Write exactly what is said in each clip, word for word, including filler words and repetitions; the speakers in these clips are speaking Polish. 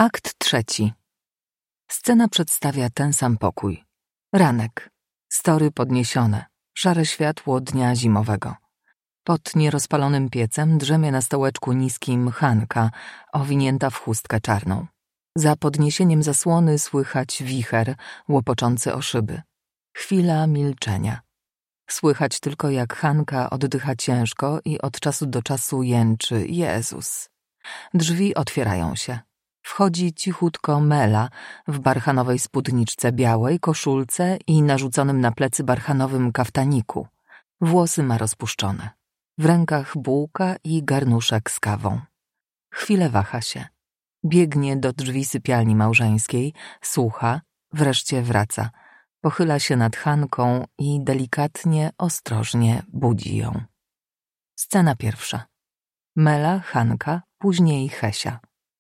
Akt trzeci. Scena przedstawia ten sam pokój. Ranek. Story podniesione. Szare światło dnia zimowego. Pod nierozpalonym piecem drzemie na stołeczku niskim Hanka, owinięta w chustkę czarną. Za podniesieniem zasłony słychać wicher, łopoczący o szyby. Chwila milczenia. Słychać tylko, jak Hanka oddycha ciężko i od czasu do czasu jęczy: Jezus. Drzwi otwierają się. Wchodzi cichutko Mela w barchanowej spódniczce białej, koszulce i narzuconym na plecy barchanowym kaftaniku. Włosy ma rozpuszczone. W rękach bułka i garnuszek z kawą. Chwilę waha się. Biegnie do drzwi sypialni małżeńskiej, słucha, wreszcie wraca. Pochyla się nad Hanką i delikatnie, ostrożnie budzi ją. Scena pierwsza. Mela, Hanka, później Hesia.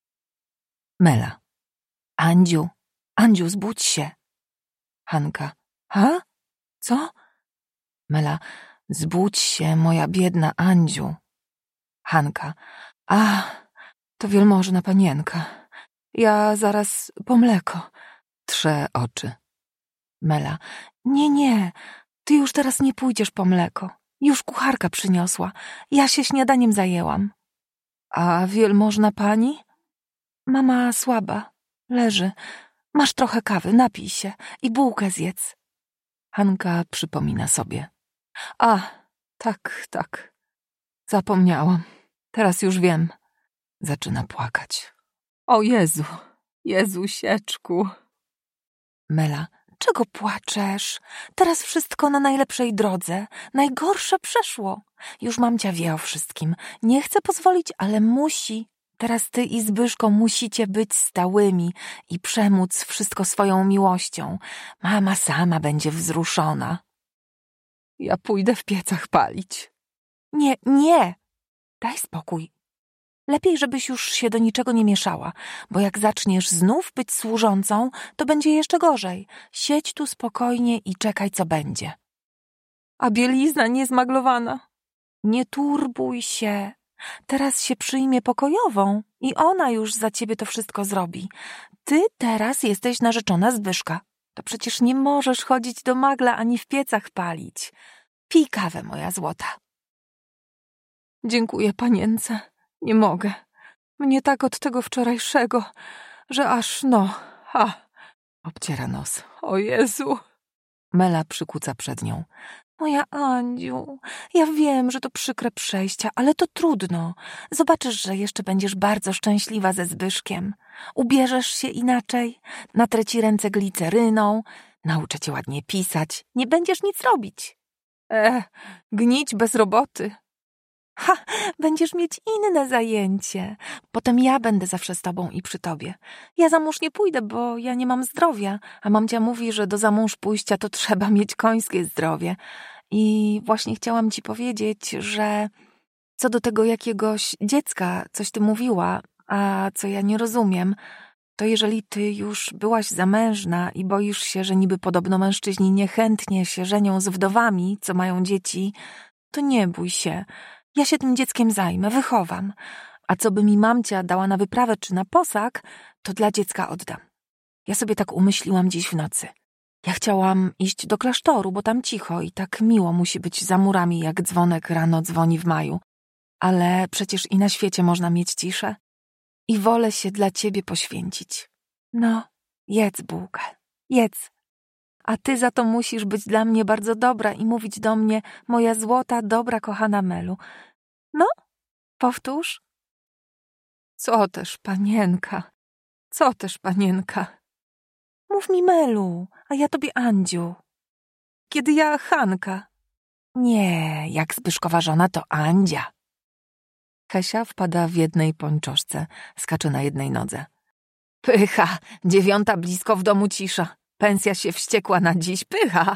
Mela. Andziu, Andziu, zbudź się. Hanka. Ha? Co? Mela. Zbudź się, moja biedna Andziu. Hanka. A, to wielmożna panienka. Ja zaraz po mleko. Trze oczy. Mela. Nie, nie, ty już teraz nie pójdziesz po mleko. Już kucharka przyniosła. Ja się śniadaniem zajęłam. A wielmożna pani? Mama słaba. Leży. Masz trochę kawy, napij się i bułkę zjedz. Hanka przypomina sobie. A, tak, tak. Zapomniałam. Teraz już wiem. Zaczyna płakać. O Jezu, Jezusieczku. Mela. Czego płaczesz? Teraz wszystko na najlepszej drodze. Najgorsze przeszło. Już mamcia wie o wszystkim. Nie chce pozwolić, ale musi. Teraz ty i Zbyszko musicie być stałymi i przemóc wszystko swoją miłością. Mama sama będzie wzruszona. Ja pójdę w piecach palić. Nie, nie. Daj spokój. Lepiej, żebyś już się do niczego nie mieszała, bo jak zaczniesz znów być służącą, to będzie jeszcze gorzej. Siedź tu spokojnie i czekaj, co będzie. A bielizna niezmaglowana. Nie turbuj się. Teraz się przyjmie pokojową i ona już za ciebie to wszystko zrobi. Ty teraz jesteś narzeczona Zbyszka. To przecież nie możesz chodzić do magla ani w piecach palić. Pij kawę, moja złota. Dziękuję, panience. Nie mogę. Mnie tak od tego wczorajszego, że aż no, ha. Obciera nos. O Jezu. Mela przykuca przed nią. Moja Andziu, ja wiem, że to przykre przejścia, ale to trudno. Zobaczysz, że jeszcze będziesz bardzo szczęśliwa ze Zbyszkiem. Ubierzesz się inaczej, natrę ci ręce gliceryną, nauczę cię ładnie pisać, nie będziesz nic robić. E, gnić bez roboty. Ha, będziesz mieć inne zajęcie. Potem ja będę zawsze z tobą i przy tobie. Ja za mąż nie pójdę, bo ja nie mam zdrowia, a mamcia mówi, że do za mąż pójścia to trzeba mieć końskie zdrowie. I właśnie chciałam ci powiedzieć, że co do tego jakiegoś dziecka, coś ty mówiła, a co ja nie rozumiem, to jeżeli ty już byłaś zamężna i boisz się, że niby podobno mężczyźni niechętnie się żenią z wdowami, co mają dzieci, to nie bój się. Ja się tym dzieckiem zajmę, wychowam. A co by mi mamcia dała na wyprawę czy na posag, to dla dziecka oddam. Ja sobie tak umyśliłam dziś w nocy. Ja chciałam iść do klasztoru, bo tam cicho i tak miło musi być za murami, jak dzwonek rano dzwoni w maju. Ale przecież i na świecie można mieć ciszę. I wolę się dla ciebie poświęcić. No, jedz bułkę, jedz. A ty za to musisz być dla mnie bardzo dobra i mówić do mnie: moja złota, dobra, kochana Melu. No, powtórz. Co też, panienka, co też, panienka? Mów mi Melu, a ja tobie Andziu. Kiedy ja Hanka. Nie, jak Zbyszkowa żona, to Andzia. Hesia wpada w jednej pończoszce, skacze na jednej nodze. Pycha, dziewiąta blisko, w domu cisza. Pensja się wściekła na dziś, pycha.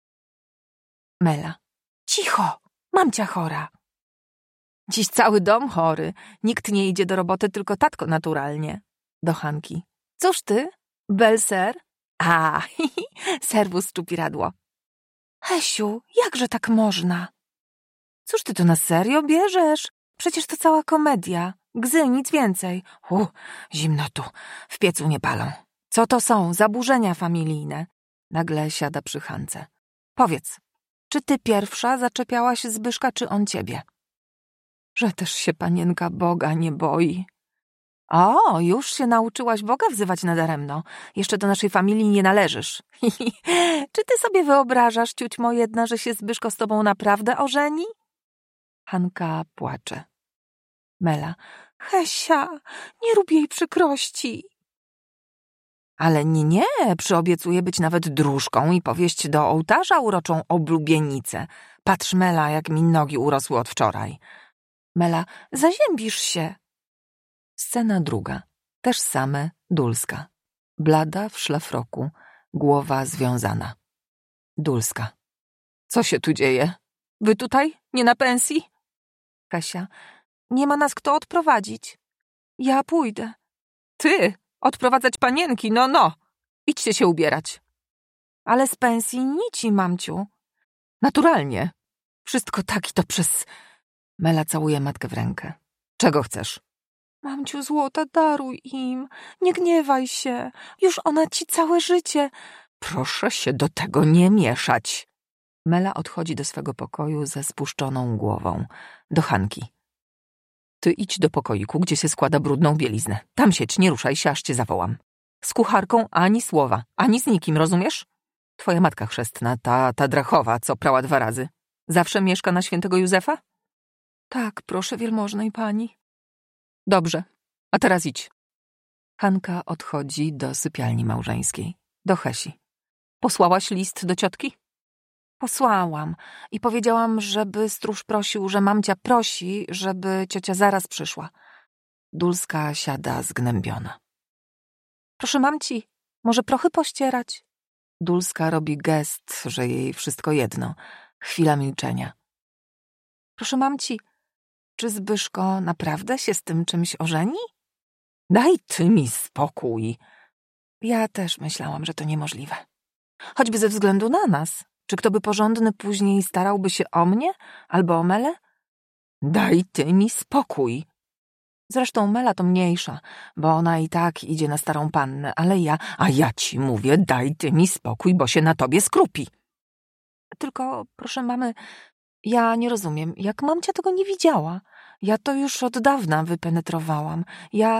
Mela. Cicho, mamcia chora. Dziś cały dom chory. Nikt nie idzie do roboty, tylko tatko naturalnie. Do Hanki. Cóż ty? Belser? A, hi, hi, serwus czupiradło. Hesiu, jakże tak można? Cóż ty to na serio bierzesz? Przecież to cała komedia. Gzy, nic więcej. U, zimno tu, w piecu nie palą. Co to są? Zaburzenia familijne. Nagle siada przy Hance. Powiedz, czy ty pierwsza zaczepiałaś Zbyszka, czy on ciebie? Że też się panienka Boga nie boi. O, już się nauczyłaś Boga wzywać nadaremno. Jeszcze do naszej familii nie należysz. Czy ty sobie wyobrażasz, ciućmo jedna, że się Zbyszko z tobą naprawdę ożeni? Hanka płacze. Mela. Hesia, nie rób jej przykrości. Ale nie, nie, przyobiecuję być nawet dróżką i powieść do ołtarza uroczą oblubienicę. Patrz, Mela, jak mi nogi urosły od wczoraj. Mela, zaziębisz się. Scena druga. Też same, Dulska. Blada w szlafroku, głowa związana. Dulska. Co się tu dzieje? Wy tutaj? Nie na pensji? Kasia. Nie ma nas kto odprowadzić. Ja pójdę. Ty? Odprowadzać panienki? No, no. Idźcie się ubierać. Ale z pensji nici, mamciu. Naturalnie. Wszystko tak i to przez... Mela całuje matkę w rękę. Czego chcesz? Mamciu złota, daruj im. Nie gniewaj się. Już ona ci całe życie. Proszę się do tego nie mieszać. Mela odchodzi do swego pokoju ze spuszczoną głową. Do Hanki. Ty idź do pokoiku, gdzie się składa brudną bieliznę. Tam siedź, nie ruszaj się, aż cię zawołam. Z kucharką ani słowa, ani z nikim, rozumiesz? Twoja matka chrzestna, ta, ta drachowa, co prała dwa razy. Zawsze mieszka na świętego Józefa? Tak, proszę wielmożnej pani. Dobrze, a teraz idź. Hanka odchodzi do sypialni małżeńskiej, do Hesi. Posłałaś list do ciotki? Posłałam i powiedziałam, żeby stróż prosił, że mamcia prosi, żeby ciocia zaraz przyszła. Dulska siada zgnębiona. Proszę mamci, może prochy pościerać? Dulska robi gest, że jej wszystko jedno. Chwila milczenia. Proszę mamci, czy Zbyszko naprawdę się z tym czymś ożeni? Daj ty mi spokój. Ja też myślałam, że to niemożliwe. Choćby ze względu na nas. Czy kto by porządny później starałby się o mnie albo o Melę? Daj ty mi spokój. Zresztą Mela to mniejsza, bo ona i tak idzie na starą pannę, ale ja, a ja ci mówię, daj ty mi spokój, bo się na tobie skrupi. Tylko, proszę mamy, ja nie rozumiem, jak mamcia tego nie widziała. Ja to już od dawna wypenetrowałam. Ja...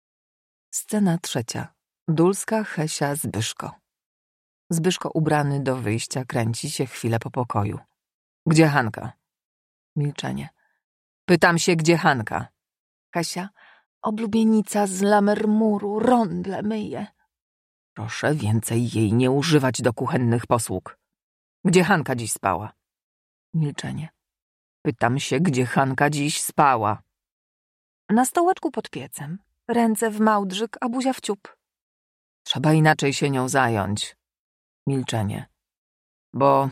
Scena trzecia. Dulska, Hesia, Zbyszko. Zbyszko ubrany do wyjścia kręci się chwilę po pokoju. Gdzie Hanka? Milczenie. Pytam się, gdzie Hanka? Kasia. Oblubienica z lamermuru, rondle myje. Proszę więcej jej nie używać do kuchennych posług. Gdzie Hanka dziś spała? Milczenie. Pytam się, gdzie Hanka dziś spała. Na stołeczku pod piecem. Ręce w małdrzyk, a buzia w ciup. Trzeba inaczej się nią zająć. Milczenie. Bo...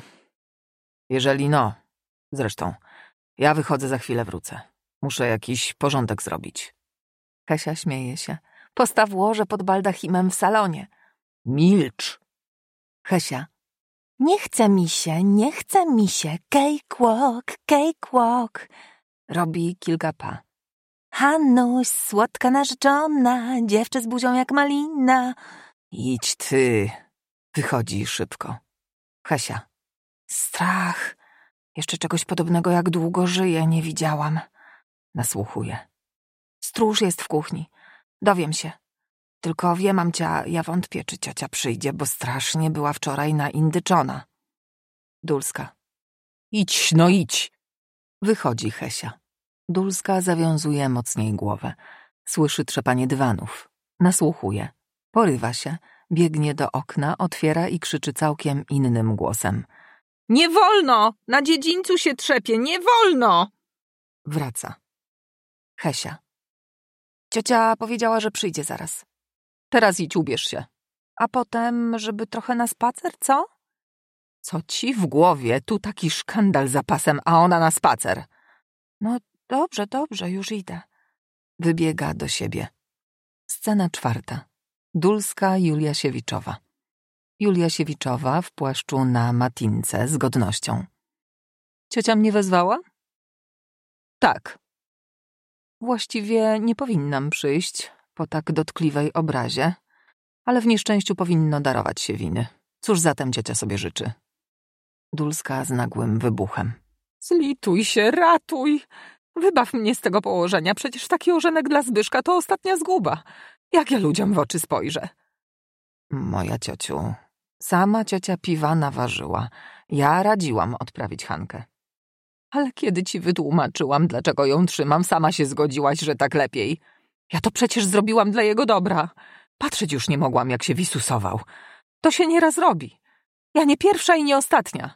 Jeżeli no... Zresztą, ja wychodzę, za chwilę wrócę. Muszę jakiś porządek zrobić. Kasia śmieje się. Postaw łoże pod baldachimem w salonie. Milcz. Hesia. Nie chce mi się, nie chce mi się. Cakewalk, cakewalk. Robi kilka pa. Hanuś, słodka narzeczona, dziewczę z buzią jak malina. Idź ty. Wychodzi szybko. Hesia. Strach. Jeszcze czegoś podobnego jak długo żyję nie widziałam. Nasłuchuje. Stróż jest w kuchni. Dowiem się. Tylko wie, mamcia, ja wątpię, czy ciocia przyjdzie, bo strasznie była wczoraj naindyczona. Dulska. Idź, no idź. Wychodzi Hesia. Dulska zawiązuje mocniej głowę. Słyszy trzepanie dywanów. Nasłuchuje. Porywa się. Biegnie do okna, otwiera i krzyczy całkiem innym głosem. Nie wolno! Na dziedzińcu się trzepie! Nie wolno! Wraca. Hesia. Ciocia powiedziała, że przyjdzie zaraz. Teraz idź, ubierz się. A potem, żeby trochę na spacer, co? Co ci w głowie? Tu taki szkandal za pasem, a ona na spacer. No dobrze, dobrze, już idę. Wybiega do siebie. Scena czwarta. Dulska, Julia Siewiczowa. Julia Siewiczowa w płaszczu na matince z godnością. Ciocia mnie wezwała? Tak. Właściwie nie powinnam przyjść po tak dotkliwej obrazie, ale w nieszczęściu powinno darować się winy. Cóż zatem ciocia sobie życzy? Dulska z nagłym wybuchem. Zlituj się, ratuj! Wybaw mnie z tego położenia, przecież taki ożenek dla Zbyszka to ostatnia zguba. Jak ja ludziom w oczy spojrzę? Moja ciociu, sama ciocia piwa naważyła. Ja radziłam odprawić Hankę. Ale kiedy ci wytłumaczyłam, dlaczego ją trzymam, sama się zgodziłaś, że tak lepiej. Ja to przecież zrobiłam dla jego dobra. Patrzeć już nie mogłam, jak się wisusował. To się nieraz robi. Ja nie pierwsza i nie ostatnia.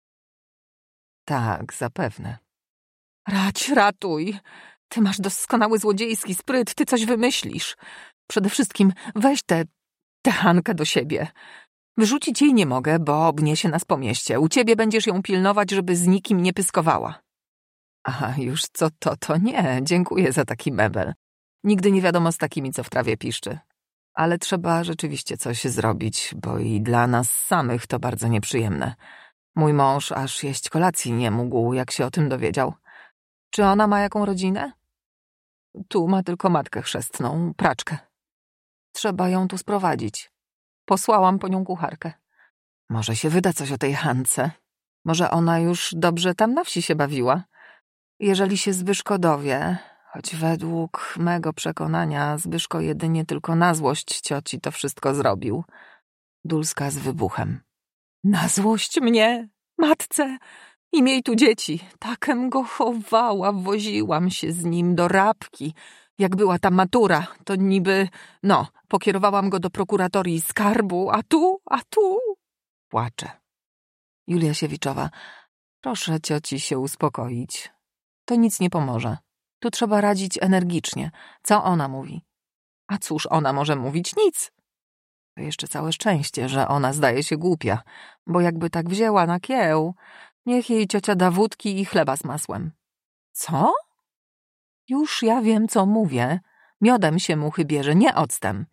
Tak, zapewne. Radź, ratuj. Ty masz doskonały złodziejski spryt, ty coś wymyślisz. Przede wszystkim weź tę tę Hankę do siebie. Wyrzucić jej nie mogę, bo obniesie nas po mieście. U ciebie będziesz ją pilnować, żeby z nikim nie pyskowała. Aha, już co to, to nie. Dziękuję za taki mebel. Nigdy nie wiadomo z takimi, co w trawie piszczy. Ale trzeba rzeczywiście coś zrobić, bo i dla nas samych to bardzo nieprzyjemne. Mój mąż aż jeść kolacji nie mógł, jak się o tym dowiedział. Czy ona ma jaką rodzinę? Tu ma tylko matkę chrzestną, praczkę. Trzeba ją tu sprowadzić. Posłałam po nią kucharkę. Może się wyda coś o tej Hance. Może ona już dobrze tam na wsi się bawiła. Jeżeli się Zbyszko dowie, choć według mego przekonania Zbyszko jedynie tylko na złość cioci to wszystko zrobił. Dulska z wybuchem. Na złość mnie, matce, i miej tu dzieci. Takem go chowała, woziłam się z nim do Rabki. Jak była ta matura, to niby, no, pokierowałam go do prokuratorii skarbu, a tu, a tu... Płacze. Julia Siewiczowa. Proszę cioci się uspokoić. To nic nie pomoże. Tu trzeba radzić energicznie. Co ona mówi? A cóż ona może mówić? Nic. To jeszcze całe szczęście, że ona zdaje się głupia, bo jakby tak wzięła na kieł, niech jej ciocia da wódki i chleba z masłem. Co? Już ja wiem, co mówię. Miodem się muchy bierze, nie octem.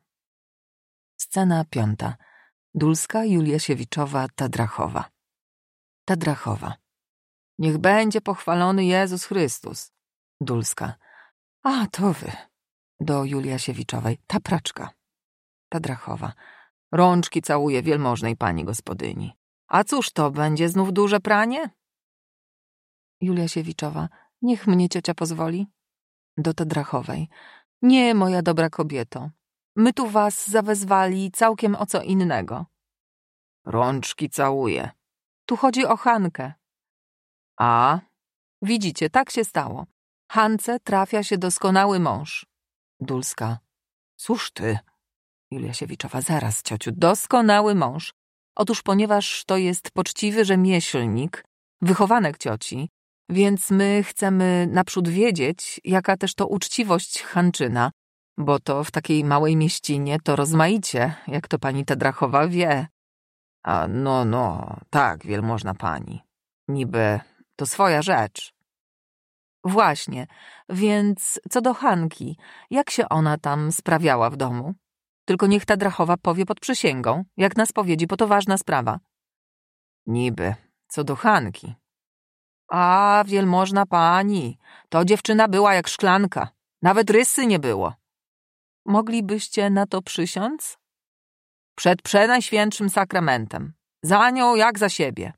Scena piąta. Dulska, Julia Siewiczowa, Tadrachowa. Tadrachowa. Niech będzie pochwalony Jezus Chrystus. Dulska. A, to wy. Do Julia Siewiczowej. Ta praczka. Tadrachowa. Rączki całuje wielmożnej pani gospodyni. A cóż to, będzie znów duże pranie? Julia Siewiczowa. Niech mnie ciocia pozwoli. Do Tadrachowej. Nie, moja dobra kobieto. My tu was zawezwali całkiem o co innego. Rączki całuje. Tu chodzi o Hankę. A, widzicie, tak się stało. Hance trafia się doskonały mąż. Dulska. Cóż ty? Julia Siewiczowa. Zaraz, ciociu, doskonały mąż. Otóż ponieważ to jest poczciwy rzemieślnik, wychowanek cioci, więc my chcemy naprzód wiedzieć, jaka też to uczciwość Hanczyna, bo to w takiej małej mieścinie to rozmaicie, jak to pani Tadrachowa wie. A no, no, tak, wielmożna pani. Niby to swoja rzecz. Właśnie, więc co do Hanki, jak się ona tam sprawiała w domu? Tylko niech Tadrachowa powie pod przysięgą, jak na spowiedzi, bo to ważna sprawa. Niby, co do Hanki. A, wielmożna pani, to dziewczyna była jak szklanka. Nawet rysy nie było. Moglibyście na to przysiąc? Przed przenajświętszym sakramentem. Za nią jak za siebie.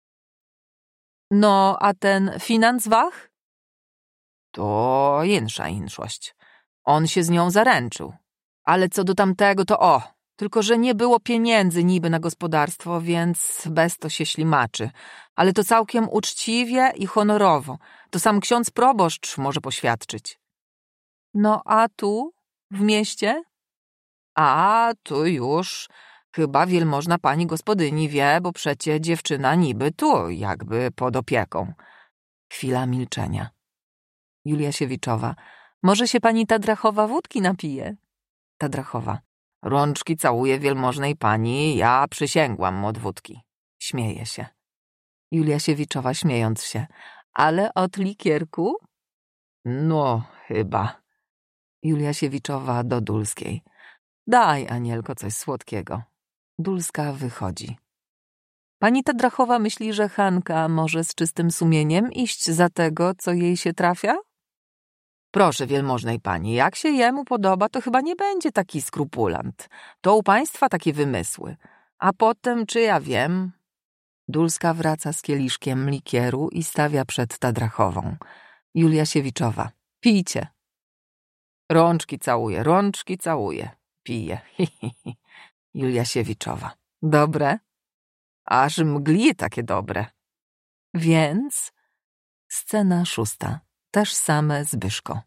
No, a ten Finanswach? To insza inszość. On się z nią zaręczył. Ale co do tamtego, to o, tylko że nie było pieniędzy niby na gospodarstwo, więc bez to się ślimaczy. Ale to całkiem uczciwie i honorowo. To sam ksiądz proboszcz może poświadczyć. No a tu, w mieście? A, tu już, chyba wielmożna pani gospodyni wie, bo przecie dziewczyna niby tu, jakby pod opieką. Chwila milczenia. Julia Siewiczowa. Może się pani Tadrachowa wódki napije? Tadrachowa. Rączki całuje wielmożnej pani, ja przysięgłam od wódki. Śmieje się. Julia Siewiczowa, śmiejąc się. Ale od likierku? No, chyba. Julia Siewiczowa do Dulskiej. Daj, Anielko, coś słodkiego. Dulska wychodzi. Pani Tadrachowa myśli, że Hanka może z czystym sumieniem iść za tego, co jej się trafia? Proszę wielmożnej pani, jak się jemu podoba, to chyba nie będzie taki skrupulant. To u państwa takie wymysły. A potem, czy ja wiem... Dulska wraca z kieliszkiem likieru i stawia przed Tadrachową. Julia Siewiczowa. Pijcie. Rączki całuje, rączki całuje. Pije. Hi, hi, hi. Julia Siewiczowa. Dobre? Aż mgli takie dobre. Więc... Scena szósta. Też same Zbyszko.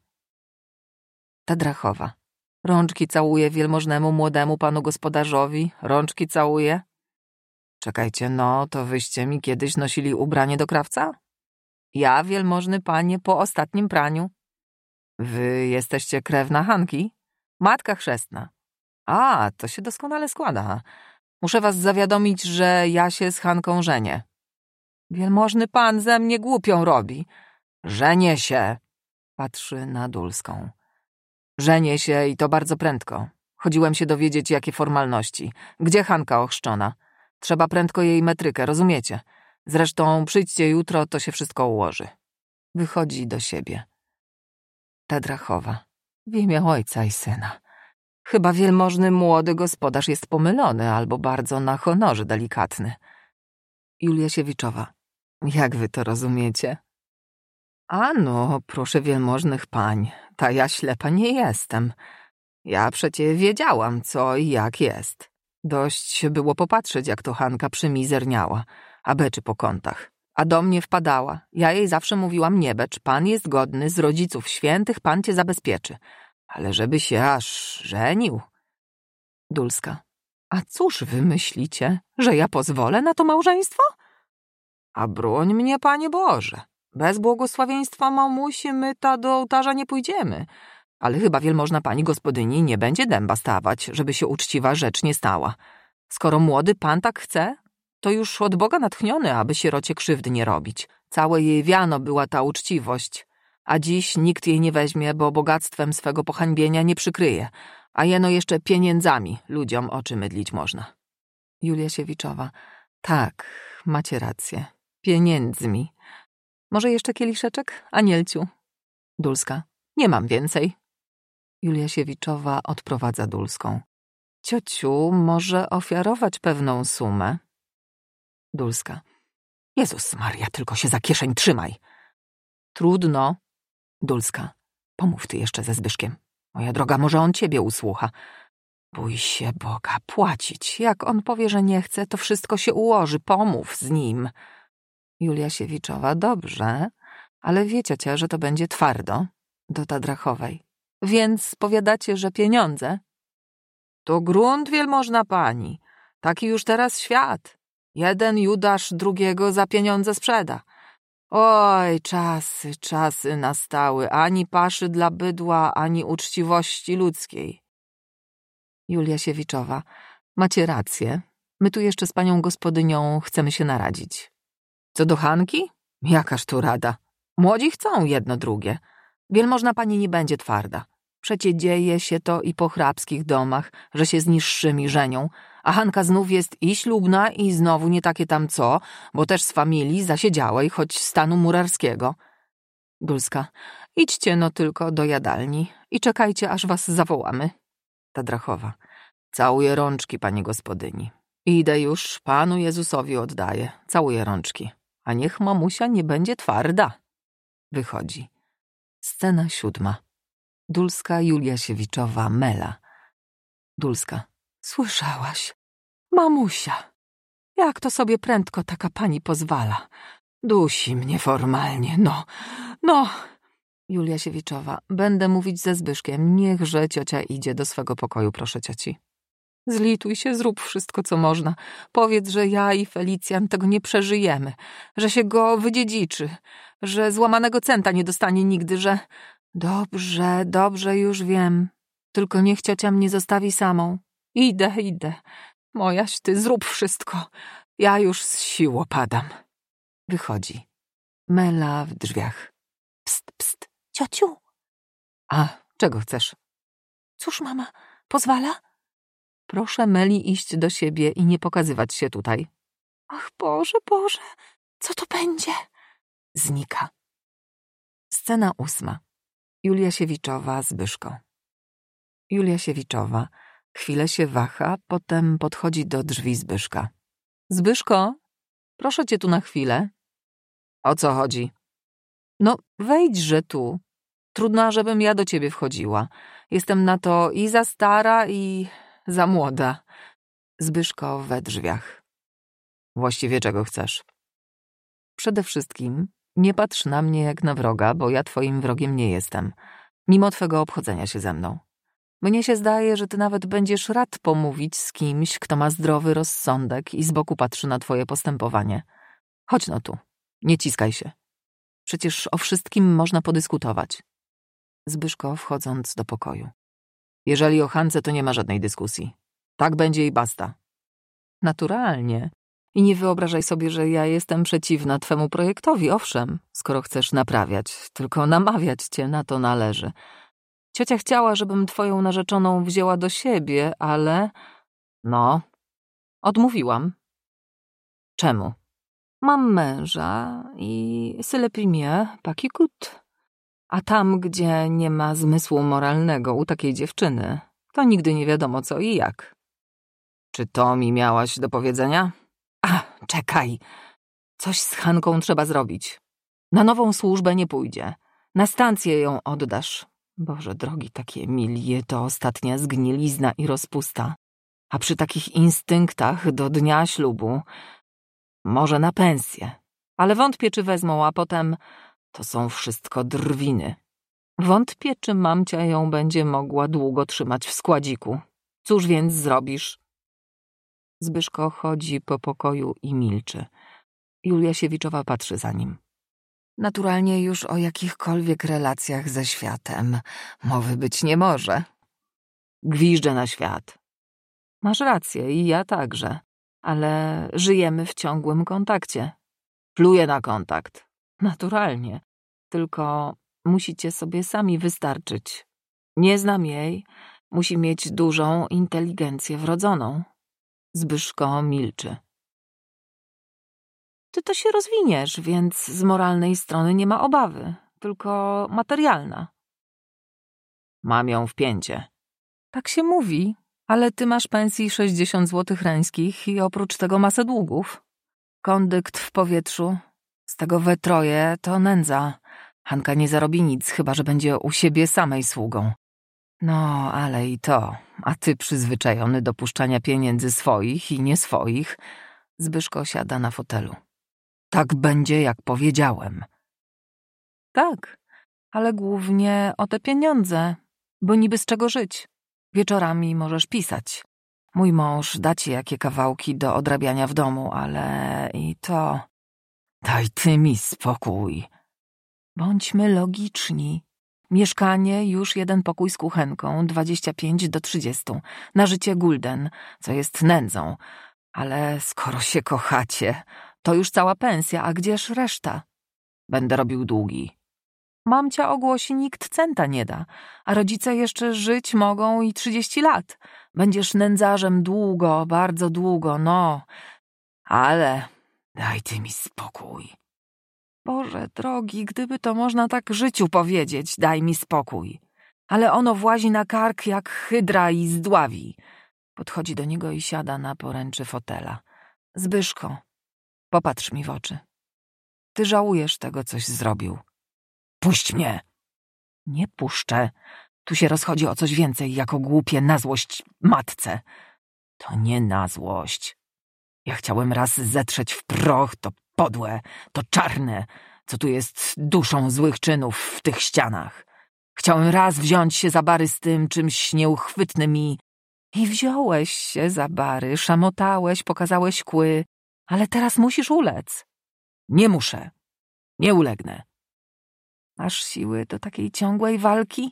Tadrachowa. Rączki całuje wielmożnemu młodemu panu gospodarzowi. Rączki całuje. Czekajcie, no, to wyście mi kiedyś nosili ubranie do krawca? Ja, wielmożny panie, po ostatnim praniu. Wy jesteście krewna Hanki? Matka chrzestna. A, to się doskonale składa. Muszę was zawiadomić, że ja się z Hanką żenię. Wielmożny pan ze mnie głupią robi. Żenię się. Patrzy na Dulską. Żenię się i to bardzo prędko. Chodziłem się dowiedzieć, jakie formalności. Gdzie Hanka ochrzczona? Trzeba prędko jej metrykę, rozumiecie? Zresztą przyjdźcie jutro, to się wszystko ułoży. Wychodzi do siebie. Tadrachowa. W imię ojca i syna. Chyba wielmożny młody gospodarz jest pomylony albo bardzo na honorze delikatny. Julia Siewiczowa. Jak wy to rozumiecie? A no, proszę wielmożnych pań, ta ja ślepa nie jestem. Ja przecie wiedziałam, co i jak jest. Dość było popatrzeć, jak to Hanka przymizerniała, a beczy po kątach. A do mnie wpadała. Ja jej zawsze mówiłam, nie becz, pan jest godny, z rodziców świętych pan cię zabezpieczy. Ale żeby się aż żenił. Dulska. A cóż wy myślicie, że ja pozwolę na to małżeństwo? A broń mnie, Panie Boże. Bez błogosławieństwa mamusi my ta do ołtarza nie pójdziemy. Ale chyba wielmożna pani gospodyni nie będzie dęba stawać, żeby się uczciwa rzecz nie stała. Skoro młody pan tak chce, to już od Boga natchniony, aby sierocie krzywdy nie robić. Całe jej wiano była ta uczciwość. A dziś nikt jej nie weźmie, bo bogactwem swego pohańbienia nie przykryje. A jeno jeszcze pieniędzami ludziom oczy mydlić można. Julia Siewiczowa. Tak, macie rację. Pieniędzmi. Może jeszcze kieliszeczek, Anielciu? Dulska. Nie mam więcej. Julia Siewiczowa odprowadza Dulską. Ciociu, może ofiarować pewną sumę? Dulska. Jezus Maria, tylko się za kieszeń trzymaj. Trudno. Dulska. Pomów ty jeszcze ze Zbyszkiem. Moja droga, może on ciebie usłucha. Bój się Boga, płacić. Jak on powie, że nie chce, to wszystko się ułoży. Pomów z nim. Julia Siewiczowa. Dobrze, ale wie ciocia, że to będzie twardo. Do Tadrachowej. Więc powiadacie, że pieniądze? To grunt, wielmożna pani. Taki już teraz świat. Jeden Judasz drugiego za pieniądze sprzeda. Oj, czasy, czasy nastały. Ani paszy dla bydła, ani uczciwości ludzkiej. Julia Siewiczowa. Macie rację. My tu jeszcze z panią gospodynią chcemy się naradzić. Co do Hanki? Jakaż tu rada. Młodzi chcą jedno drugie. Wielmożna pani nie będzie twarda. Przecie dzieje się to i po hrabskich domach, że się z niższymi żenią, a Hanka znów jest i ślubna i znowu nie takie tam co, bo też z familii zasiedziałej, choć stanu murarskiego. Dulska. Idźcie no tylko do jadalni i czekajcie, aż was zawołamy. Tadrachowa. Całuję rączki, pani gospodyni. Idę już, Panu Jezusowi oddaję. Całuję rączki. A niech mamusia nie będzie twarda. Wychodzi. Scena siódma. Dulska, Julia Siewiczowa, Mela. Dulska. Słyszałaś? Mamusia. Jak to sobie prędko taka pani pozwala? Dusi mnie formalnie, no, no. Julia Siewiczowa. Będę mówić ze Zbyszkiem. Niechże ciocia idzie do swego pokoju, proszę cioci. Zlituj się, zrób wszystko, co można. Powiedz, że ja i Felicjan tego nie przeżyjemy, że się go wydziedziczy, że złamanego centa nie dostanie nigdy, że... Dobrze, dobrze, już wiem. Tylko niech ciocia mnie zostawi samą. Idę, idę. Mojaś ty, zrób wszystko. Ja już z sił opadam. Wychodzi. Mela w drzwiach. Pst, pst, ciociu. A, czego chcesz? Cóż mama, pozwala? Proszę Meli iść do siebie i nie pokazywać się tutaj. Ach, Boże, Boże, co to będzie? Znika. Scena ósma. Julia Siewiczowa, Zbyszko. Julia Siewiczowa chwilę się waha, potem podchodzi do drzwi Zbyszka. Zbyszko, proszę cię tu na chwilę. O co chodzi? No, wejdźże tu. Trudno, żebym ja do ciebie wchodziła. Jestem na to i za stara, i za młoda. Zbyszko we drzwiach. Właściwie czego chcesz? Przede wszystkim nie patrz na mnie jak na wroga, bo ja twoim wrogiem nie jestem, mimo twego obchodzenia się ze mną. Mnie się zdaje, że ty nawet będziesz rad pomówić z kimś, kto ma zdrowy rozsądek i z boku patrzy na twoje postępowanie. Chodź no tu, nie ciskaj się. Przecież o wszystkim można podyskutować. Zbyszko wchodząc do pokoju. Jeżeli o Hance, to nie ma żadnej dyskusji. Tak będzie i basta. Naturalnie. I nie wyobrażaj sobie, że ja jestem przeciwna twemu projektowi, owszem, skoro chcesz naprawiać, tylko namawiać cię na to należy. Ciocia chciała, żebym twoją narzeczoną wzięła do siebie, ale... No, odmówiłam. Czemu? Mam męża i c'est le premier pas qui coûte. A tam, gdzie nie ma zmysłu moralnego u takiej dziewczyny, to nigdy nie wiadomo co i jak. Czy to mi miałaś do powiedzenia? A, czekaj. Coś z Hanką trzeba zrobić. Na nową służbę nie pójdzie. Na stację ją oddasz. Boże drogi, takie milie to ostatnia zgnilizna i rozpusta. A przy takich instynktach do dnia ślubu może na pensję. Ale wątpię, czy wezmą, a potem to są wszystko drwiny. Wątpię, czy mamcia ją będzie mogła długo trzymać w składziku. Cóż więc zrobisz? Zbyszko chodzi po pokoju i milczy. Julia Siewiczowa patrzy za nim. Naturalnie już o jakichkolwiek relacjach ze światem mowy być nie może. Gwiżdżę na świat. Masz rację i ja także, ale żyjemy w ciągłym kontakcie. Pluję na kontakt. Naturalnie. Tylko musicie sobie sami wystarczyć. Nie znam jej, musi mieć dużą inteligencję wrodzoną. Zbyszko milczy. Ty to się rozwiniesz, więc z moralnej strony nie ma obawy, tylko materialna. Mam ją w pięcie. Tak się mówi, ale ty masz pensji sześćdziesiąt złotych rańskich i oprócz tego masę długów. Kondykt w powietrzu, z tego we troje to nędza. Hanka nie zarobi nic, chyba że będzie u siebie samej sługą. No, ale i to, a ty przyzwyczajony do puszczania pieniędzy swoich i nie swoich. Zbyszko siada na fotelu. Tak będzie, jak powiedziałem. Tak, ale głównie o te pieniądze, bo niby z czego żyć. Wieczorami możesz pisać. Mój mąż da ci jakie kawałki do odrabiania w domu, ale i to... Daj ty mi spokój. Bądźmy logiczni. Mieszkanie, już jeden pokój z kuchenką, dwadzieścia pięć do trzydziestu. Na życie gulden, co jest nędzą. Ale skoro się kochacie, to już cała pensja, a gdzież reszta? Będę robił długi. Mamcia ogłosi, nikt centa nie da, a rodzice jeszcze żyć mogą i trzydzieści lat. Będziesz nędzarzem długo, bardzo długo, no. Ale daj ty mi spokój. Boże drogi, gdyby to można tak życiu powiedzieć, daj mi spokój. Ale ono włazi na kark jak hydra i zdławi. Podchodzi do niego i siada na poręczy fotela. Zbyszko, popatrz mi w oczy. Ty żałujesz tego, coś zrobił. Puść mnie! Nie puszczę. Tu się rozchodzi o coś więcej, jako głupie na złość matce. To nie na złość. Ja chciałem raz zetrzeć w proch to podłe, to czarne, co tu jest duszą złych czynów w tych ścianach. Chciałem raz wziąć się za bary z tym czymś nieuchwytnym i... I wziąłeś się za bary, szamotałeś, pokazałeś kły, ale teraz musisz ulec. Nie muszę. Nie ulegnę. Masz siły do takiej ciągłej walki?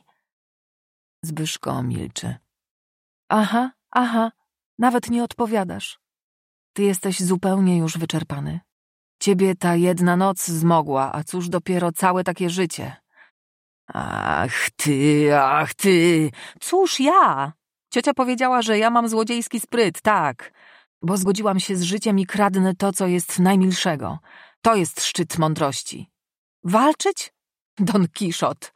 Zbyszko milczy. Aha, aha, nawet nie odpowiadasz. Ty jesteś zupełnie już wyczerpany. Ciebie ta jedna noc zmogła, a cóż dopiero całe takie życie. Ach ty, ach ty, cóż ja? Ciocia powiedziała, że ja mam złodziejski spryt, tak, bo zgodziłam się z życiem i kradnę to, co jest najmilszego. To jest szczyt mądrości. Walczyć? Don Kiszot.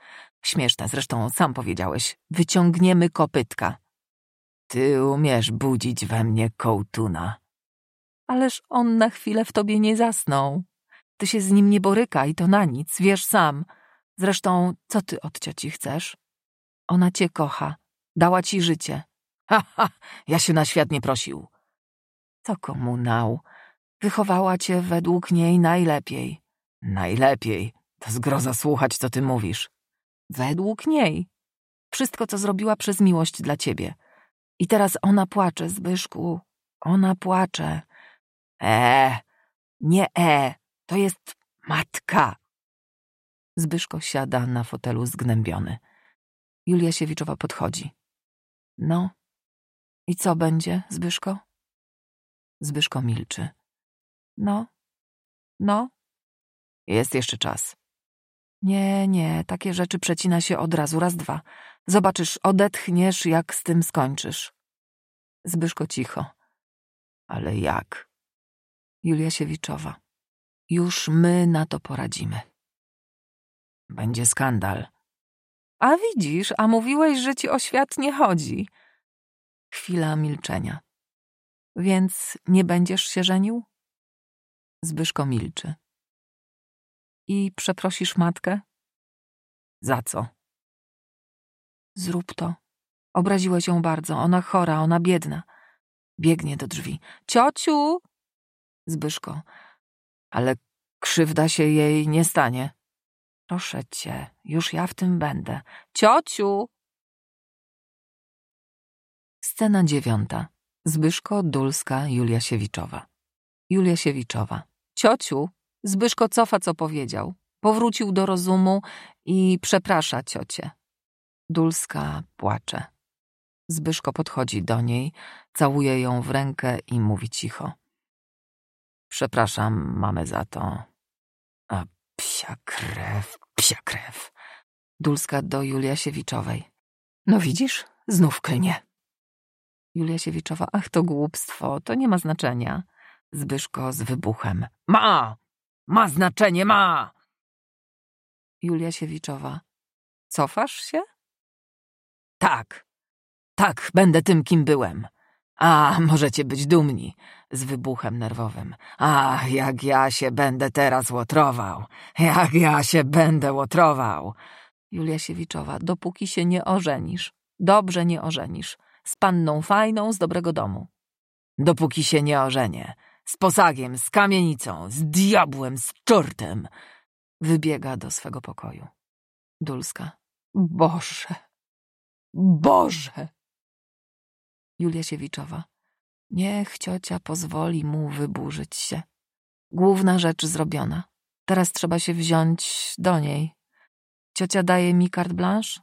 Śmieszne, zresztą sam powiedziałeś. Wyciągniemy kopytka. Ty umiesz budzić we mnie kołtuna. Ależ on na chwilę w tobie nie zasnął. Ty się z nim nie borykaj, to na nic, wiesz sam. Zresztą, co ty od cioci chcesz? Ona cię kocha, dała ci życie. Ha, ha, ja się na świat nie prosił. To komunał. Wychowała cię według niej najlepiej. Najlepiej. To zgroza słuchać, co ty mówisz. Według niej. Wszystko, co zrobiła przez miłość dla ciebie. I teraz ona płacze, Zbyszku. Ona płacze. E, nie e, to jest matka. Zbyszko siada na fotelu zgnębiony. Julia Siewiczowa podchodzi. No, i co będzie, Zbyszko? Zbyszko milczy. No, no. Jest jeszcze czas. Nie, nie, takie rzeczy przecina się od razu, raz, dwa. Zobaczysz, odetchniesz, jak z tym skończysz. Zbyszko cicho. Ale jak? Julia Siewiczowa. Już my na to poradzimy. Będzie skandal. A widzisz, a mówiłeś, że ci o świat nie chodzi. Chwila milczenia. Więc nie będziesz się żenił? Zbyszko milczy. I przeprosisz matkę? Za co? Zrób to. Obraziłeś ją bardzo. Ona chora, ona biedna. Biegnie do drzwi. Ciociu! Zbyszko. Ale krzywda się jej nie stanie. Proszę cię, już ja w tym będę. Ciociu! Scena dziewiąta. Zbyszko, Dulska, Julia Siewiczowa. Julia Siewiczowa. Ciociu, Zbyszko cofa, co powiedział. Powrócił do rozumu i przeprasza ciocię. Dulska płacze. Zbyszko podchodzi do niej, całuje ją w rękę i mówi cicho. Przepraszam mamę za to. A psia krew, psia krew. Dulska do Julia Siewiczowej. No widzisz, znów klnie. Julia Siewiczowa, ach to głupstwo, to nie ma znaczenia. Zbyszko z wybuchem. Ma! Ma znaczenie, ma! Julia Siewiczowa. Cofasz się? Tak, tak, będę tym, kim byłem. A, możecie być dumni. Z wybuchem nerwowym. A, jak ja się będę teraz łotrował. Jak ja się będę łotrował. Julia Siewiczowa, dopóki się nie ożenisz. Dobrze nie ożenisz. Z panną fajną, z dobrego domu. Dopóki się nie ożenię. Z posagiem, z kamienicą, z diabłem, z czortem. Wybiega do swego pokoju. Dulska. Boże. Boże. Julia Siewiczowa. Niech ciocia pozwoli mu wyburzyć się. Główna rzecz zrobiona. Teraz trzeba się wziąć do niej. Ciocia daje mi carte blanche?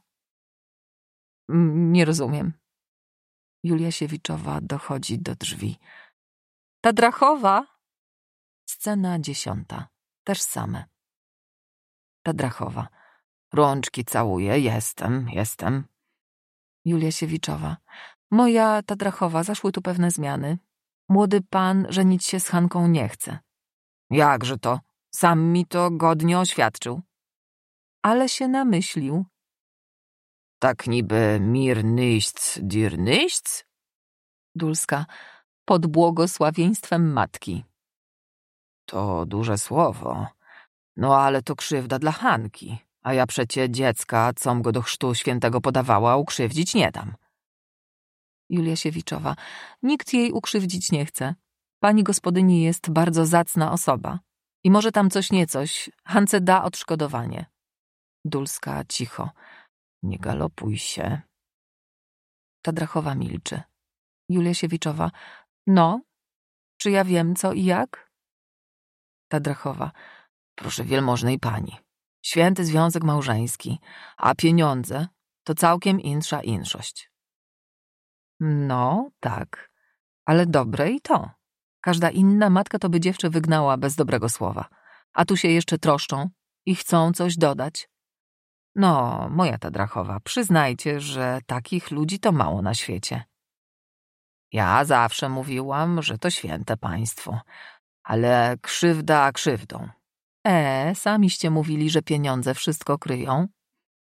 Nie rozumiem. Julia Siewiczowa dochodzi do drzwi. Ta Drachowa? Scena dziesiąta. Też same. Ta Drachowa. Rączki całuje. Jestem, jestem. Julia Siewiczowa. Moja Tadrachowa, zaszły tu pewne zmiany. Młody pan żenić się z Hanką nie chce. Jakże to? Sam mi to godnie oświadczył. Ale się namyślił. Tak niby mir nichts, dir nichts? Dulska. Pod błogosławieństwem matki. To duże słowo. No ale to krzywda dla Hanki. A ja przecie dziecka, com go do chrztu świętego podawała, ukrzywdzić nie dam. Julia Siewiczowa. Nikt jej ukrzywdzić nie chce. Pani gospodyni jest bardzo zacna osoba. I może tam coś niecoś. Hance da odszkodowanie. Dulska cicho. Nie galopuj się. Tadrachowa milczy. Julia Siewiczowa. No, czy ja wiem co i jak? Tadrachowa. Proszę wielmożnej pani. Święty związek małżeński, a pieniądze to całkiem insza inszość. No, tak, ale dobre i to. Każda inna matka to by dziewczę wygnała bez dobrego słowa. A tu się jeszcze troszczą i chcą coś dodać. No, moja Tadrachowa, przyznajcie, że takich ludzi to mało na świecie. Ja zawsze mówiłam, że to święte państwo, ale krzywda krzywdą. E, samiście mówili, że pieniądze wszystko kryją.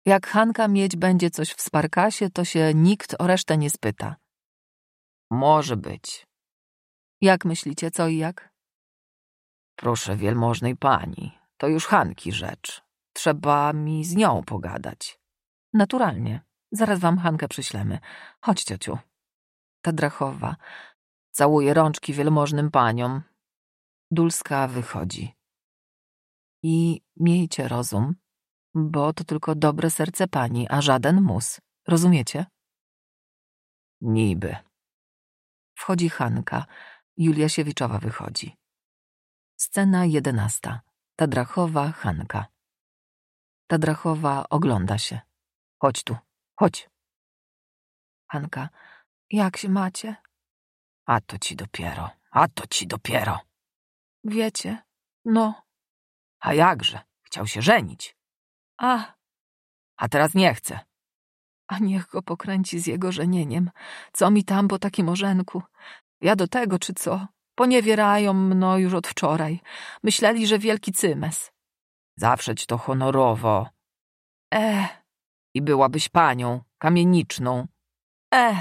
Jak Hanka mieć będzie coś w sparkasie, to się nikt o resztę nie spyta. Może być. Jak myślicie, co i jak? Proszę wielmożnej pani, to już Hanki rzecz. Trzeba mi z nią pogadać. Naturalnie. Zaraz wam Hankę przyślemy. Chodź, ciociu. Ta Drachowa całuje rączki wielmożnym paniom. Dulska wychodzi. I miejcie rozum, bo to tylko dobre serce pani, a żaden mus. Rozumiecie? Niby. Wchodzi Hanka. Julia Siewiczowa wychodzi. Scena jedenasta. Ta Drachowa, Hanka. Ta Drachowa ogląda się. Chodź tu, chodź. Hanka. Jak się macie? A to ci dopiero, a to ci dopiero. Wiecie, no. A jakże, chciał się żenić. A. A teraz nie chce. A niech go pokręci z jego żenieniem. Co mi tam po takim ożenku? Ja do tego, czy co? Poniewierają mno już od wczoraj. Myśleli, że wielki cymes. Zawszeć to honorowo. Eh. I byłabyś panią, kamieniczną. Eh.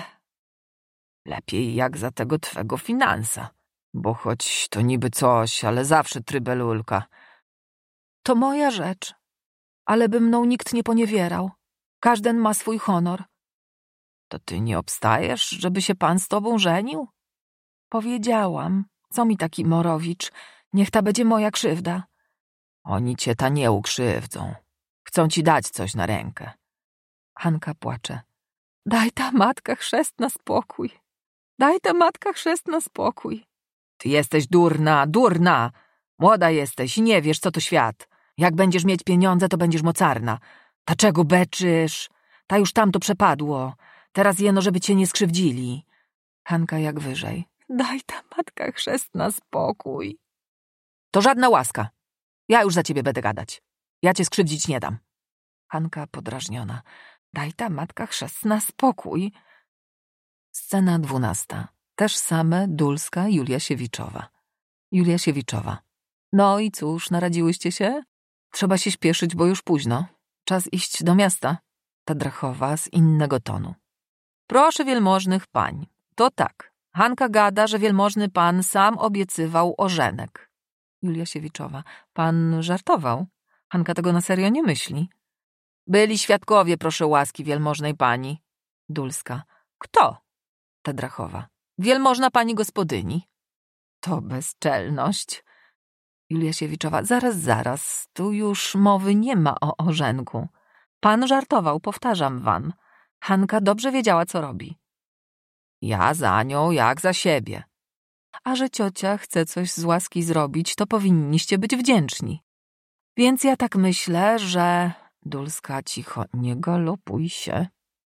Lepiej jak za tego twego finansa. Bo choć to niby coś, ale zawsze trybelulka. To moja rzecz. Ale by mną nikt nie poniewierał. Każden ma swój honor. To ty nie obstajesz, żeby się pan z tobą żenił? Powiedziałam. Co mi taki Morowicz? Niech ta będzie moja krzywda. Oni cię ta nie ukrzywdzą. Chcą ci dać coś na rękę. Hanka płacze. Daj ta matka chrzestna spokój. Daj ta matka chrzestna spokój. Ty jesteś durna, durna. Młoda jesteś i nie wiesz, co to świat. Jak będziesz mieć pieniądze, to będziesz mocarna. Ta czego beczysz? Ta już tam to przepadło. Teraz jeno, żeby cię nie skrzywdzili. Hanka jak wyżej. Daj ta matka chrzestna spokój. To żadna łaska. Ja już za ciebie będę gadać. Ja cię skrzywdzić nie dam. Hanka podrażniona. Daj ta matka chrzestna spokój. Scena dwunasta. Też same Dulska, Julia Siewiczowa. Julia Siewiczowa. No i cóż, naradziłyście się? Trzeba się śpieszyć, bo już późno. Czas iść do miasta. Ta Drachowa z innego tonu. Proszę wielmożnych pań. To tak. Hanka gada, że wielmożny pan sam obiecywał ożenek. Julia Siewiczowa. Pan żartował. Hanka tego na serio nie myśli. Byli świadkowie, proszę łaski, wielmożnej pani. Dulska. Kto? Ta Drachowa. Wielmożna pani gospodyni. To bezczelność. Julia Siewiczowa. Zaraz, zaraz. Tu już mowy nie ma o ożenku. Pan żartował, powtarzam wam. Hanka dobrze wiedziała, co robi. Ja za nią jak za siebie. A że ciocia chce coś z łaski zrobić, to powinniście być wdzięczni. Więc ja tak myślę, że... Dulska cicho. Nie galopuj się.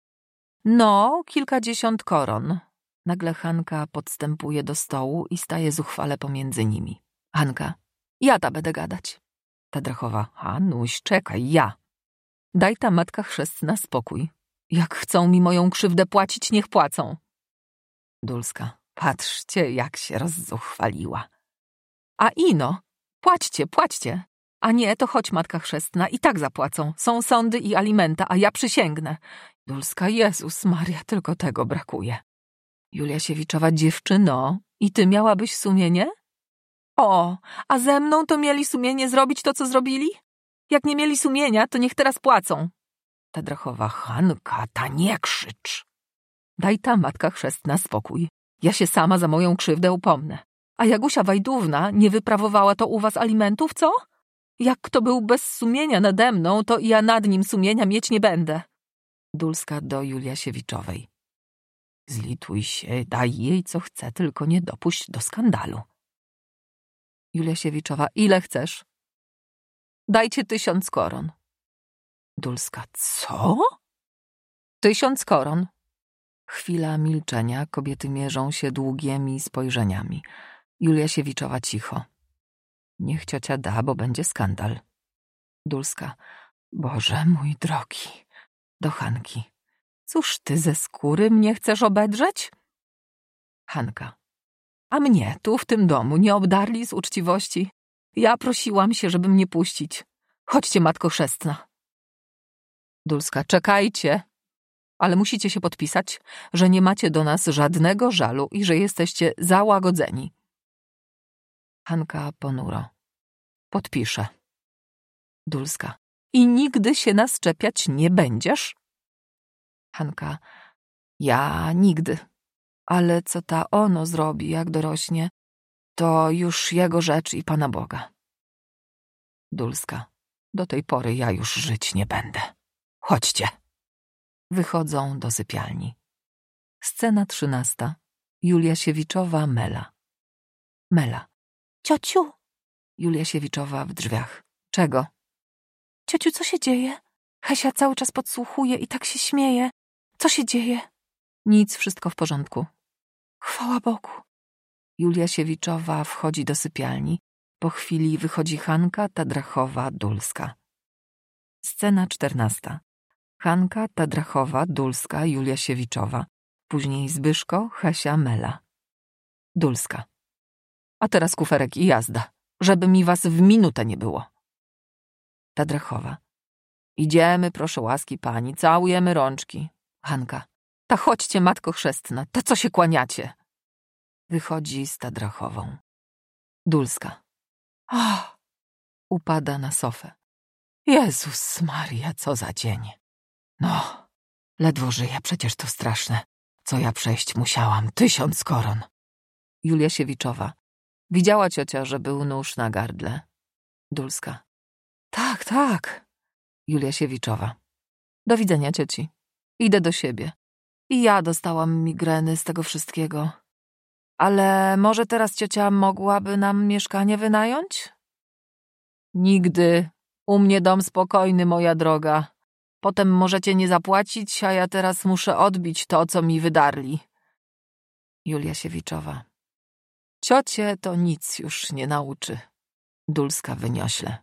No, kilkadziesiąt koron. Nagle Hanka podstępuje do stołu i staje zuchwale pomiędzy nimi. Hanka. Ja ta będę gadać. Ta Drachowa. Hanuś, czekaj, ja. Daj ta matka chrzestna spokój. Jak chcą mi moją krzywdę płacić, niech płacą. Dulska. Patrzcie, jak się rozzuchwaliła. A ino, płaćcie, płaćcie. A nie, to chodź matka chrzestna, i tak zapłacą. Są sądy i alimenta, a ja przysięgnę. Dulska. Jezus Maria, tylko tego brakuje. Julia Siewiczowa. Dziewczyno, i ty miałabyś sumienie? O, a ze mną to mieli sumienie zrobić to, co zrobili? Jak nie mieli sumienia, to niech teraz płacą. Ta Drachowa. Hanka, ta nie krzycz. Daj ta matka chrzestna spokój. Ja się sama za moją krzywdę upomnę. A Jagusia Wajdówna nie wyprawowała to u was alimentów, co? Jak kto był bez sumienia nade mną, to i ja nad nim sumienia mieć nie będę. Dulska do Julia Siewiczowej. Zlituj się, daj jej co chce, tylko nie dopuść do skandalu. Julia Siewiczowa. Ile chcesz? Dajcie tysiąc koron. Dulska. Co? Tysiąc koron. Chwila milczenia, kobiety mierzą się długimi spojrzeniami. Julia Siewiczowa cicho. Niech ciocia da, bo będzie skandal. Dulska. Boże mój drogi. Do Hanki. Cóż ty ze skóry mnie chcesz obedrzeć? Hanka. A mnie tu w tym domu nie obdarli z uczciwości. Ja prosiłam się, żeby mnie puścić. Chodźcie, matko chrzestna. Dulska, czekajcie, ale musicie się podpisać, że nie macie do nas żadnego żalu i że jesteście załagodzeni. Hanka ponuro. Podpiszę. Dulska. I nigdy się nas czepiać nie będziesz? Hanka. Ja nigdy. Ale co ta ono zrobi, jak dorośnie, to już jego rzecz i Pana Boga. Dulska. Do tej pory ja już żyć nie będę. Chodźcie. Wychodzą do sypialni. Scena trzynasta. Julia Siewiczowa, Mela. Mela. Ciociu. Julia Siewiczowa w drzwiach. Czego? Ciociu, co się dzieje? Hesia cały czas podsłuchuje i tak się śmieje. Co się dzieje? Nic, wszystko w porządku. Chwała Bogu. Julia Siewiczowa wchodzi do sypialni. Po chwili wychodzi Hanka, Tadrachowa, Dulska. Scena czternasta. Hanka, Tadrachowa, Dulska, Julia Siewiczowa. Później Zbyszko, Hesia, Mela. Dulska. A teraz kuferek i jazda, żeby mi was w minutę nie było. Tadrachowa. Idziemy, proszę łaski pani, całujemy rączki. Hanka. Ta chodźcie, matko chrzestna, ta co się kłaniacie? Wychodzi z Tadrachową. Dulska. Ach, upada na sofę. Jezus Maria, co za dzień. No, ledwo żyję, przecież to straszne. Co ja przejść musiałam, tysiąc koron. Julia Siewiczowa. Widziała ciocia, że był nóż na gardle. Dulska. Tak, tak. Julia Siewiczowa. Do widzenia, cioci. Idę do siebie. I ja dostałam migreny z tego wszystkiego. Ale może teraz ciocia mogłaby nam mieszkanie wynająć? Nigdy. U mnie dom spokojny, moja droga. Potem możecie nie zapłacić, a ja teraz muszę odbić to, co mi wydarli. Julia Siewiczowa. Ciocie to nic już nie nauczy. Dulska wyniośle.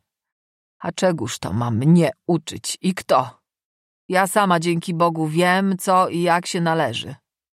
A czegóż to mam mnie uczyć i kto? Ja sama dzięki Bogu wiem, co i jak się należy.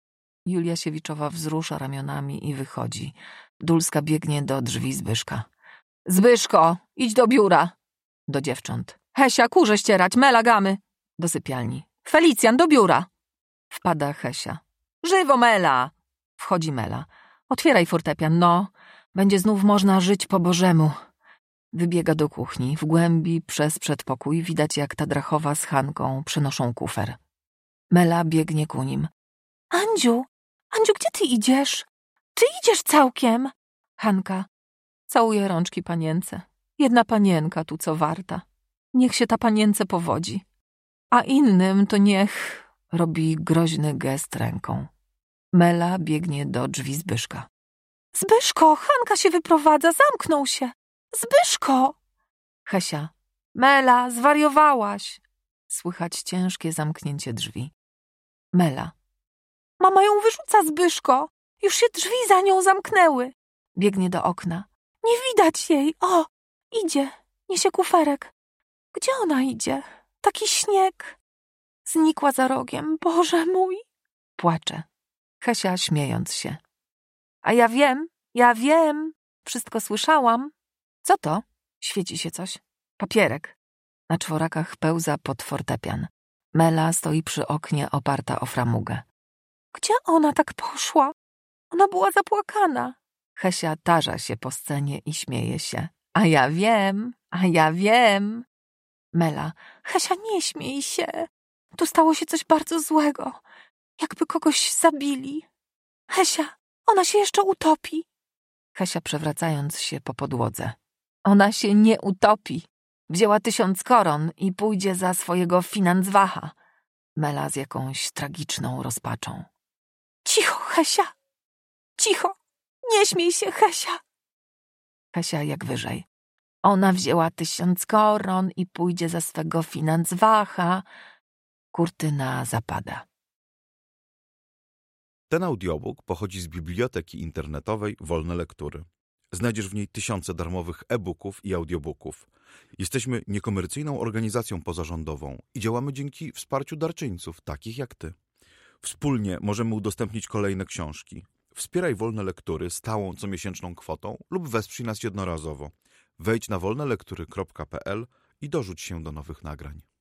Julia Siewiczowa wzrusza ramionami i wychodzi. Dulska biegnie do drzwi Zbyszka. Zbyszko, idź do biura. Do dziewcząt. Hesia, kurze ścierać, Mela gamy. Do sypialni. Felicjan, do biura. Wpada Hesia. Żywo, Mela. Wchodzi Mela. Otwieraj fortepian, no. Będzie znów można żyć po Bożemu. Wybiega do kuchni. W głębi przez przedpokój widać, jak Tadrachowa z Hanką przynoszą kufer. Mela biegnie ku nim. Andziu, Andziu, gdzie ty idziesz? Ty idziesz całkiem. Hanka. Całuje rączki panience. Jedna panienka tu co warta. Niech się ta panience powodzi. A innym to niech... Robi groźny gest ręką. Mela biegnie do drzwi Zbyszka. Zbyszko, Hanka się wyprowadza, zamknął się. Zbyszko! Hesia. Mela, zwariowałaś. Słychać ciężkie zamknięcie drzwi. Mela. Mama ją wyrzuca, Zbyszko. Już się drzwi za nią zamknęły. Biegnie do okna. Nie widać jej. O, idzie. Niesie kuferek. Gdzie ona idzie? Taki śnieg. Znikła za rogiem. Boże mój. Płacze. Hesia śmiejąc się. A ja wiem, ja wiem. Wszystko słyszałam. Co to? Świeci się coś. Papierek. Na czworakach pełza pod fortepian. Mela stoi przy oknie oparta o framugę. Gdzie ona tak poszła? Ona była zapłakana. Hesia tarza się po scenie i śmieje się. A ja wiem, a ja wiem. Mela. Hesia, nie śmiej się. Tu stało się coś bardzo złego. Jakby kogoś zabili. Hesia, ona się jeszcze utopi. Hesia przewracając się po podłodze. Ona się nie utopi. Wzięła tysiąc koron i pójdzie za swojego finanswacha. Mela z jakąś tragiczną rozpaczą. Cicho, Hesia. Cicho. Nie śmiej się, Hesia. Hesia jak wyżej. Ona wzięła tysiąc koron i pójdzie za swego finanswacha. Kurtyna zapada. Ten audiobook pochodzi z biblioteki internetowej Wolne Lektury. Znajdziesz w niej tysiące darmowych e-booków i audiobooków. Jesteśmy niekomercyjną organizacją pozarządową i działamy dzięki wsparciu darczyńców, takich jak ty. Wspólnie możemy udostępnić kolejne książki. Wspieraj Wolne Lektury stałą comiesięczną kwotą lub wesprzyj nas jednorazowo. Wejdź na wolne lektury kropka p l i dorzuć się do nowych nagrań.